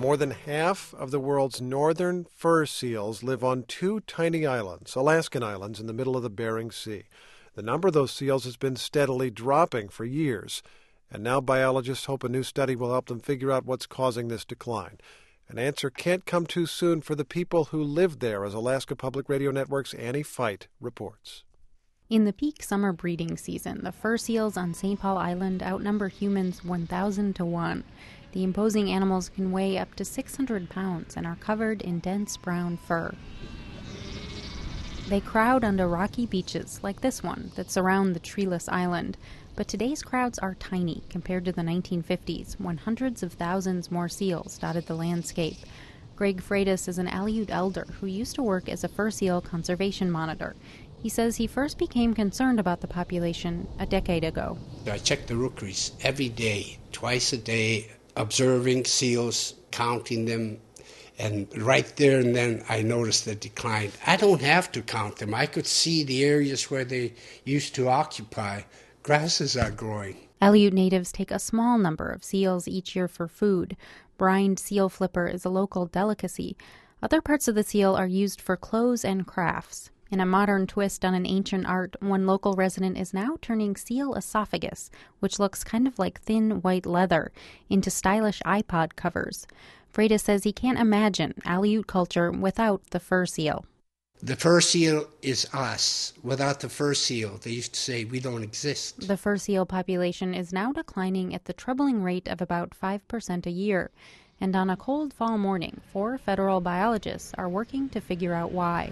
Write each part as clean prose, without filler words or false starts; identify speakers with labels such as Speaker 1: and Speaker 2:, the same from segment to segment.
Speaker 1: More than half of the world's northern fur seals live on two tiny islands, Alaskan islands, in the middle of the Bering Sea. The number of those seals has been steadily dropping for years, and now biologists hope a new study will help them figure out what's causing this decline. An answer can't come too soon for the people who live there, as Alaska Public Radio Network's Annie Feit reports.
Speaker 2: In the peak summer breeding season, the fur seals on St. Paul Island outnumber humans 1,000 to 1. The imposing animals can weigh up to 600 pounds and are covered in dense brown fur. They crowd onto rocky beaches like this one that surround the treeless island. But today's crowds are tiny compared to the 1950s, when hundreds of thousands more seals dotted the landscape. Greg Freitas is an Aleut elder who used to work as a fur seal conservation monitor. He says he first became concerned about the population a decade ago.
Speaker 3: I check the rookeries every day, twice a day, observing seals, counting them, and right there and then I noticed the decline. I don't have to count them. I could see the areas where they used to occupy. Grasses are growing.
Speaker 2: Aleut natives take a small number of seals each year for food. Brined seal flipper is a local delicacy. Other parts of the seal are used for clothes and crafts. In a modern twist on an ancient art, one local resident is now turning seal esophagus, which looks kind of like thin white leather, into stylish iPod covers. Freitas says he can't imagine Aleut culture without the fur seal.
Speaker 3: The fur seal is us. Without the fur seal, they used to say we don't exist.
Speaker 2: The fur seal population is now declining at the troubling rate of about 5% a year. And on a cold fall morning, 4 federal biologists are working to figure out why.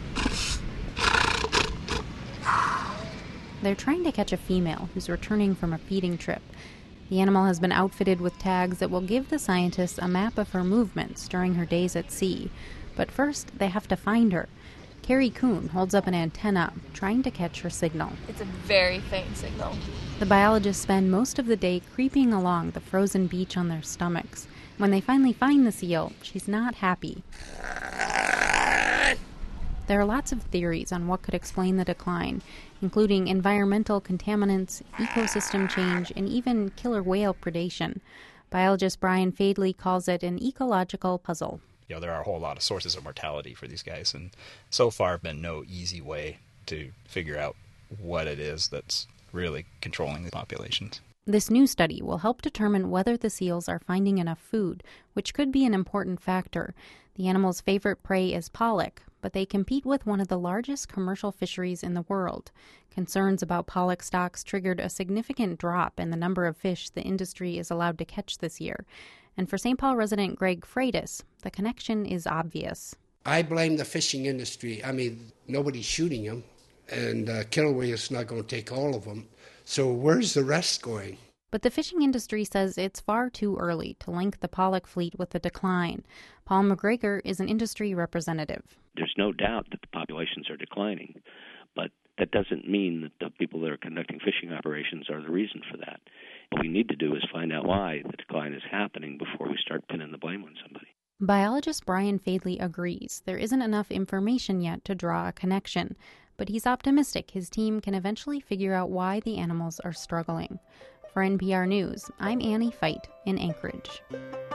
Speaker 2: They're trying to catch a female who's returning from a feeding trip. The animal has been outfitted with tags that will give the scientists a map of her movements during her days at sea. But first, they have to find her. Carrie Kuhn holds up an antenna, trying to catch her signal.
Speaker 4: It's a very faint signal.
Speaker 2: The biologists spend most of the day creeping along the frozen beach on their stomachs. When they finally find the seal, she's not happy. There are lots of theories on what could explain the decline, including environmental contaminants, ecosystem change, and even killer whale predation. Biologist Brian Fadley calls it an ecological puzzle.
Speaker 5: There are a whole lot of sources of mortality for these guys, and so far been no easy way to figure out what it is that's really controlling the populations.
Speaker 2: This new study will help determine whether the seals are finding enough food, which could be an important factor. The animal's favorite prey is pollock, but they compete with one of the largest commercial fisheries in the world. Concerns about pollock stocks triggered a significant drop in the number of fish the industry is allowed to catch this year. And for St. Paul resident Greg Freitas, the connection is obvious.
Speaker 3: I blame the fishing industry. Nobody's shooting them, and killer whale's not going to take all of them. So where's the rest going?
Speaker 2: But the fishing industry says it's far too early to link the pollock fleet with the decline. Paul McGregor is an industry representative.
Speaker 6: There's no doubt that the populations are declining, but that doesn't mean that the people that are conducting fishing operations are the reason for that. What we need to do is find out why the decline is happening before we start pinning the blame on somebody.
Speaker 2: Biologist Brian Fadley agrees there isn't enough information yet to draw a connection, but he's optimistic his team can eventually figure out why the animals are struggling. For NPR News, I'm Annie Feit in Anchorage.